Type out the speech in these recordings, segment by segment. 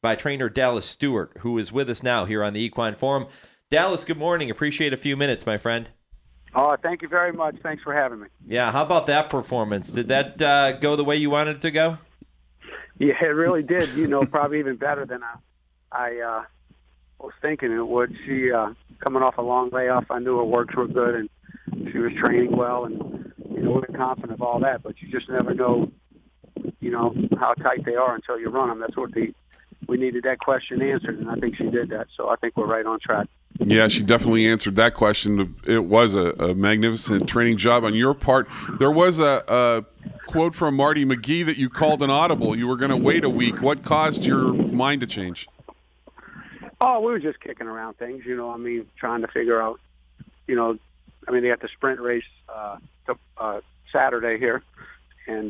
by trainer Dallas Stewart, who is with us now here on the Equine Forum. Dallas, good morning. Appreciate a few minutes, my friend. Oh, thank you very much. Thanks for having me. Yeah, how about that performance? Did that go the way you wanted it to go? Yeah, it really did. Probably even better than I was thinking it would. She, coming off a long layoff, I knew her works were good, and she was training well, and, we're confident of all that. But you just never know, how tight they are until you run them. That's what we needed that question answered, and I think she did that. So I think we're right on track. Yeah, she definitely answered that question. It was a magnificent training job on your part. There was a quote from Marty McGee that you called an audible. You were going to wait a week. What caused your mind to change? Oh, we were just kicking around things, trying to figure out, they had the sprint race Saturday here, and,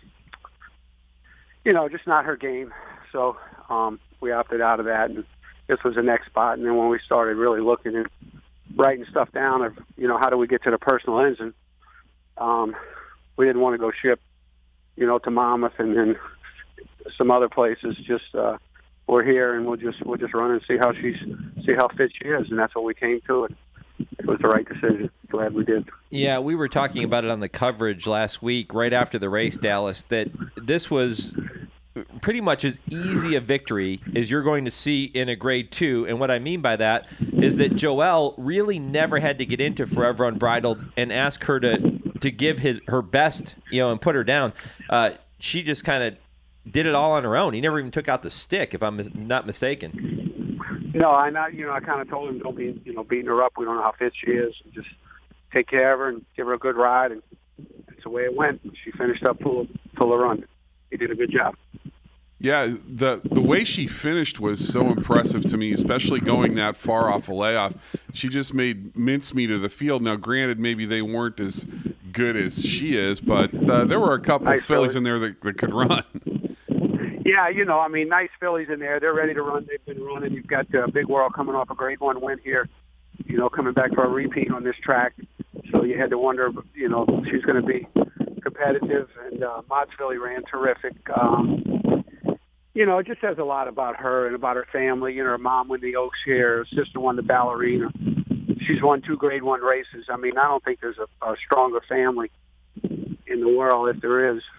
just not her game. So we opted out of that, and this was the next spot. And then when we started really looking and writing stuff down of, how do we get to the personal engine, we didn't want to go ship, to Monmouth and then some other places. Just we're here, and we'll just run and see how fit she is, and that's what we came to. It was the right decision. Glad we did. Yeah, we were talking about it on the coverage last week, right after the race, Dallas, that this was pretty much as easy a victory as you're going to see in a Grade 2. And what I mean by that is that Joelle really never had to get into Forever Unbridled and ask her to give her best, and put her down. She just kind of did it all on her own. He never even took out the stick, if I'm not mistaken. No, I kind of told him, don't be, beating her up. We don't know how fit she is. Just take care of her and give her a good ride. And that's the way it went. She finished up full of run. He did a good job. Yeah, the way she finished was so impressive to me, especially going that far off a layoff. She just made mincemeat of the field. Now, granted, maybe they weren't as good as she is, but there were a couple of fillies in there that could run. Yeah, nice fillies in there. They're ready to run. They've been running. You've got Big World coming off a Grade 1 win here, coming back for a repeat on this track. So you had to wonder, she's going to be competitive. And Mott's filly ran terrific. It just says a lot about her and about her family. Her mom won the Oaks here. Her sister won the Ballerina. She's won 2 Grade 1 races. I don't think there's a stronger family in the world, if there is.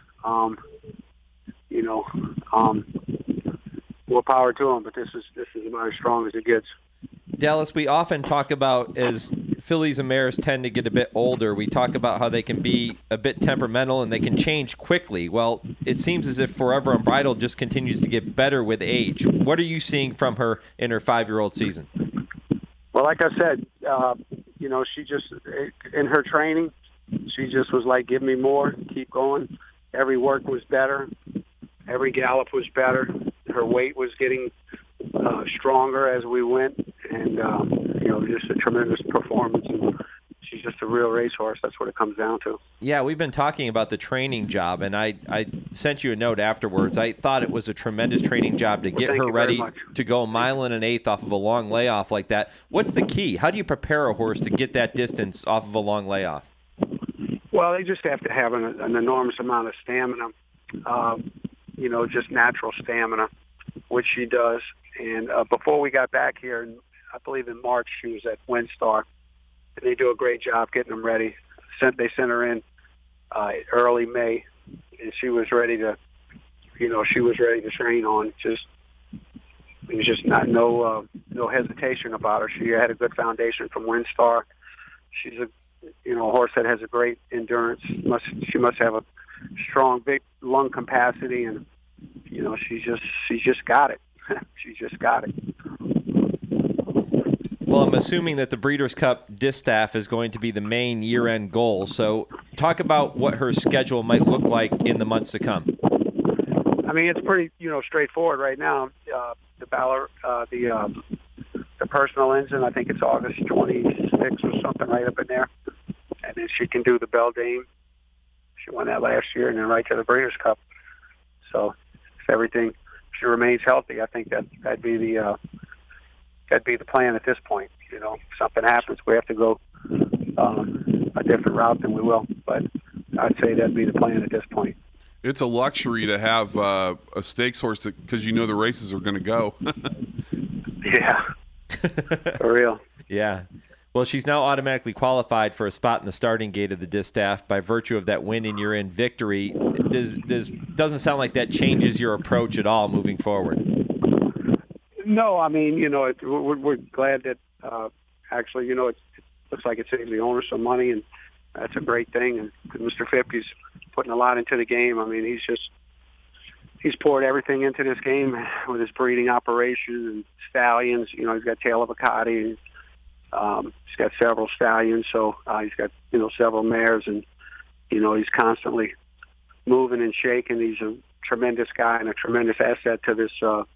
More power to them, but this is about as strong as it gets. Dallas, we often talk about, as fillies and mares tend to get a bit older, we talk about how they can be a bit temperamental and they can change quickly. Well, it seems as if Forever Unbridled just continues to get better with age. What are you seeing from her in her 5-year-old season? Well, like I said, she just, in her training, she just was like, give me more, keep going. Every work was better. Every gallop was better. Her weight was getting stronger as we went, and just a tremendous performance. And she's just a real racehorse. That's what it comes down to. Yeah, we've been talking about the training job, and I sent you a note afterwards. I thought it was a tremendous training job to get her ready to go a mile and an eighth off of a long layoff like that. What's the key? How do you prepare a horse to get that distance off of a long layoff? Well, they just have to have an enormous amount of stamina, just natural stamina, which she does. And before we got back here, I believe in March, she was at WinStar, and they do a great job getting them ready. They sent her in early May, and she was ready to, train on. There was just no hesitation about her. She had a good foundation from WinStar. She's a horse that has a great endurance. She must have a strong, big lung capacity, and she's just got it. She's just got it. Well, I'm assuming that the Breeders' Cup Distaff is going to be the main year-end goal. So talk about what her schedule might look like in the months to come. It's pretty, straightforward right now. The personal engine, I think it's August 26th or something, right up in there. And then she can do the Beldame. She won that last year, and then right to the Breeders' Cup. So if she remains healthy, I think that'd be the plan at this point. If something happens, we have to go a different route, then we will. But I'd say that'd be the plan at this point. It's a luxury to have a stakes horse because you know the races are going to go. Yeah, for real. Yeah. Well, she's now automatically qualified for a spot in the starting gate of the Distaff by virtue of that win and you're in victory. Doesn't sound like that changes your approach at all moving forward. No, I mean, we're glad that actually, it looks like it saves the owner some money, and that's a great thing. And Mr. 50's putting a lot into the game. I mean, he's poured everything into this game with his breeding operation and stallions. He's got Tail of a Cotty. He's got several stallions, so he's got several mares, and he's constantly moving and shaking. He's a tremendous guy and a tremendous asset to this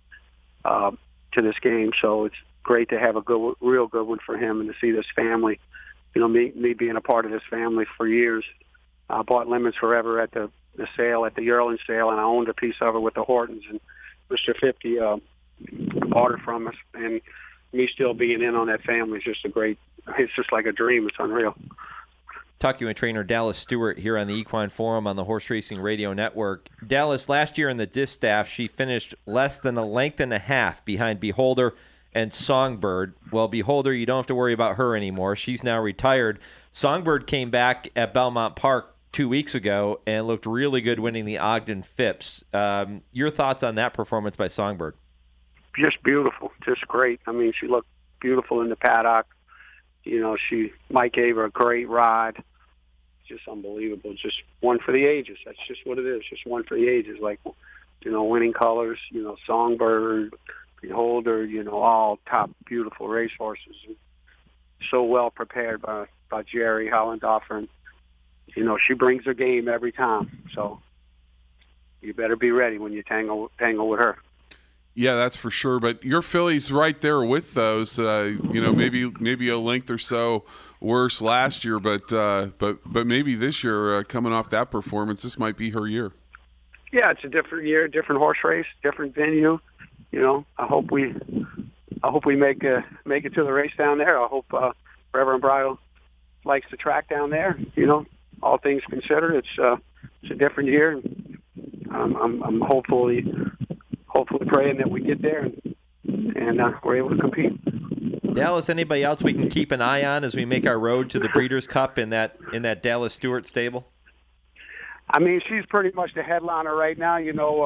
game. So it's great to have a real good one for him, and to see this family. Me being a part of this family for years. I bought Lemons Forever at the sale, at the Yearling sale, and I owned a piece of it with the Hortons. And Mr. 50 bought it from us, and me still being in on that family is just it's just like a dream. It's unreal. Talking with trainer Dallas Stewart here on the Equine Forum on the Horse Racing Radio Network. Dallas, last year in the Distaff, she finished less than a length and a half behind Beholder and Songbird. Well, Beholder, you don't have to worry about her anymore. She's now retired. Songbird came back at Belmont Park 2 weeks ago and looked really good winning the Ogden Phipps. Your thoughts on that performance by Songbird? Just beautiful, just great. I mean, she looked beautiful in the paddock. Mike gave her a great ride. Just unbelievable. Just one for the ages. That's just what it is. Just one for the ages. Like, winning colors, Songbird, Beholder, all top beautiful racehorses. So well prepared by Jerry Hollendorfer. And, she brings her game every time. So you better be ready when you tangle with her. Yeah, that's for sure. But your filly's right there with those. Maybe a length or so worse last year, but maybe this year, coming off that performance, this might be her year. Yeah, it's a different year, different horse race, different venue. I hope we make it to the race down there. I hope Reverend Bridle likes the track down there. All things considered, it's a different year. I'm hopefully praying that we get there and we're able to compete. Dallas, anybody else we can keep an eye on as we make our road to the Breeders' Cup in that Dallas Stewart stable? I mean, she's pretty much the headliner right now.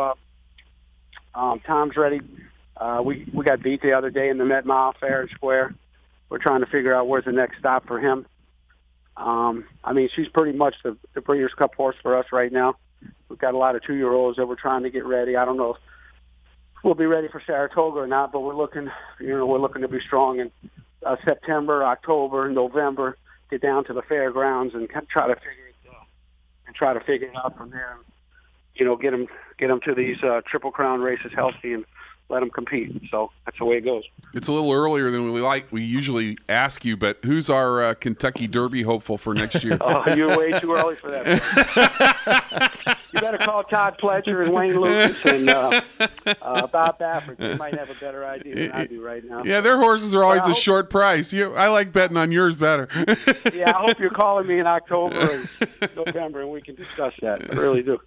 Tom's ready. We got beat the other day in the Met Mile Fair and Square. We're trying to figure out where's the next stop for him. I mean, she's pretty much the Breeders' Cup horse for us right now. We've got a lot of 2-year-olds that we're trying to get ready. I don't know if we'll be ready for Saratoga or not, but we're looking to be strong in September, October, November. Get down to the fairgrounds and try to figure it out from there. Get them to these Triple Crown races healthy and let them compete. So that's the way it goes. It's a little earlier than we usually ask you, but who's our Kentucky Derby hopeful for next year? Oh, you're way too early for that. You better call Todd Pletcher and Wayne Lucas and Bob Baffert. They might have a better idea than I do right now. Yeah, their horses are always a short price. I like betting on yours better. Yeah, I hope you're calling me in October and November, and we can discuss that. I really do.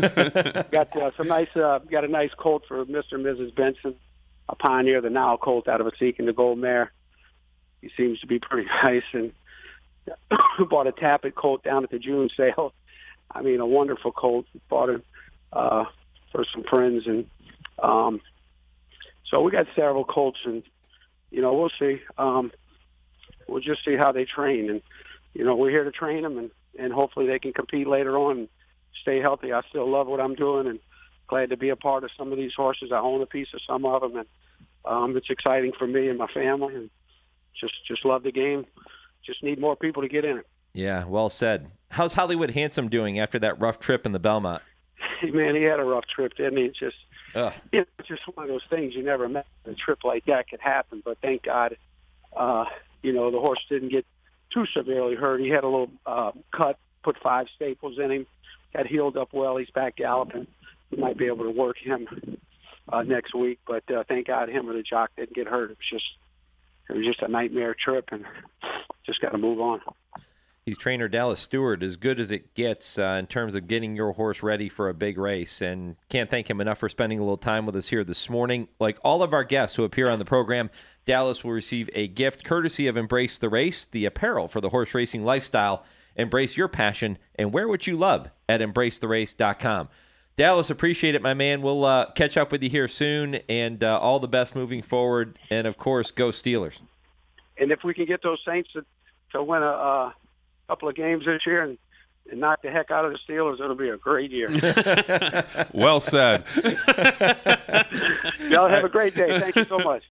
Got a nice colt for Mr. and Mrs. Benson, a Pioneer, the Nile colt out of a Seeking the Gold mare. He seems to be pretty nice, and bought a Tappet colt down at the June sale. I mean, a wonderful colt. Bought it for some friends, and so we got several colts, and we'll see. We'll just see how they train, and we're here to train them, and hopefully they can compete later on and stay healthy. I still love what I'm doing, and glad to be a part of some of these horses. I own a piece of some of them, and it's exciting for me and my family, and just love the game. Just need more people to get in it. Yeah, well said. How's Hollywood Handsome doing after that rough trip in the Belmont? Man, he had a rough trip, didn't he? It's just one of those things you never met. A trip like that could happen, but thank God, the horse didn't get too severely hurt. He had a little cut, put 5 staples in him, got healed up well. He's back galloping. We might be able to work him next week, but thank God him or the jock didn't get hurt. It was just a nightmare trip, and just got to move on. He's trainer Dallas Stewart, as good as it gets in terms of getting your horse ready for a big race. And can't thank him enough for spending a little time with us here this morning. Like all of our guests who appear on the program, Dallas will receive a gift courtesy of Embrace the Race, the apparel for the horse racing lifestyle. Embrace your passion and wear what you love at embracetherace.com. Dallas, appreciate it, my man. We'll catch up with you here soon, and all the best moving forward. And, of course, go Steelers. And if we can get those Saints to win a couple of games this year and knock the heck out of the Steelers, it'll be a great year. Well said. Y'all have a great day. Thank you so much.